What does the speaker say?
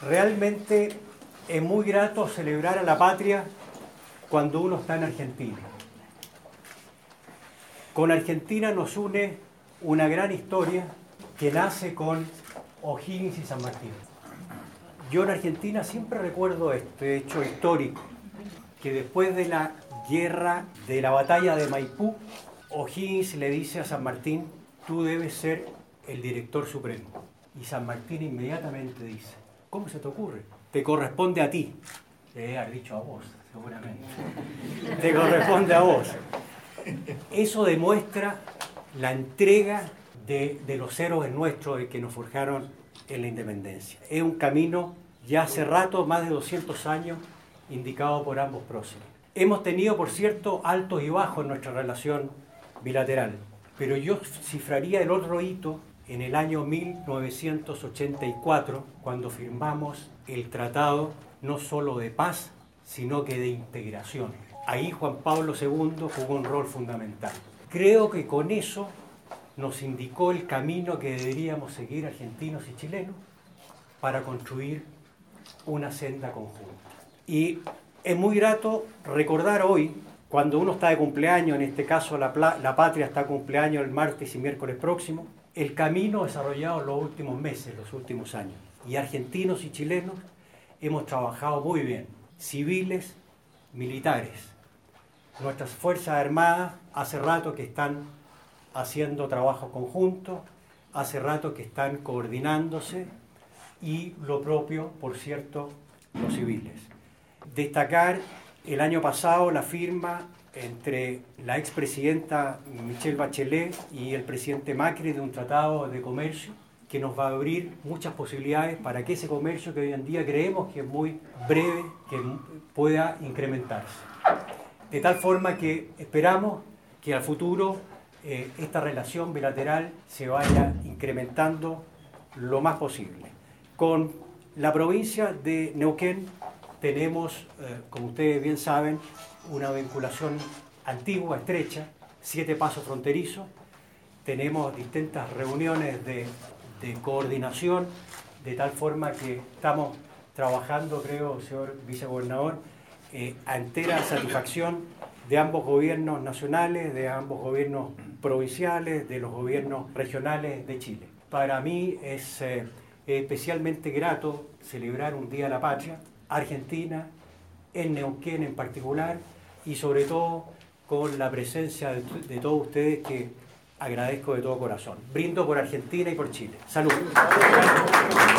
Realmente es muy grato celebrar a la patria cuando uno está en Argentina. Con Argentina nos une una gran historia que nace con O'Higgins y San Martín. Yo en Argentina siempre recuerdo este hecho histórico, que después de la guerra de la batalla de Maipú, O'Higgins le dice a San Martín: tú debes ser el director supremo. Y San Martín inmediatamente dice: ¿cómo se te ocurre? Te corresponde a ti. Te debe haber dicho a vos, seguramente. Te corresponde a vos. Eso demuestra la entrega de los héroes nuestros que nos forjaron en la independencia. Es un camino ya hace rato, más de 200 años, indicado por ambos próceres. Hemos tenido, por cierto, altos y bajos en nuestra relación bilateral, pero yo cifraría el otro hito en el año 1984, cuando firmamos el tratado no solo de paz, sino que de integración. Ahí Juan Pablo II jugó un rol fundamental. Creo que con eso nos indicó el camino que deberíamos seguir argentinos y chilenos para construir una senda conjunta. Y es muy grato recordar hoy, cuando uno está de cumpleaños, en este caso la patria está de cumpleaños el martes y miércoles próximo, el camino desarrollado en los últimos meses, los últimos años. Y argentinos y chilenos hemos trabajado muy bien, civiles, militares. Nuestras Fuerzas Armadas hace rato que están haciendo trabajo conjunto, hace rato que están coordinándose, y lo propio, por cierto, los civiles. Destacar el año pasado la firma entre la expresidenta Michelle Bachelet y el presidente Macri de un tratado de comercio que nos va a abrir muchas posibilidades para que ese comercio, que hoy en día creemos que es muy breve, que pueda incrementarse. De tal forma que esperamos que al futuro esta relación bilateral se vaya incrementando lo más posible. Con la provincia de Neuquén tenemos, como ustedes bien saben, una vinculación antigua, estrecha, 7 pasos fronterizos. Tenemos distintas reuniones de coordinación, de tal forma que estamos trabajando, creo, señor vicegobernador, a entera satisfacción de ambos gobiernos nacionales, de ambos gobiernos provinciales, de los gobiernos regionales de Chile. Para mí es especialmente grato celebrar un Día de la Patria, Argentina, en Neuquén en particular, y sobre todo con la presencia de todos ustedes, que agradezco de todo corazón. Brindo por Argentina y por Chile. Salud.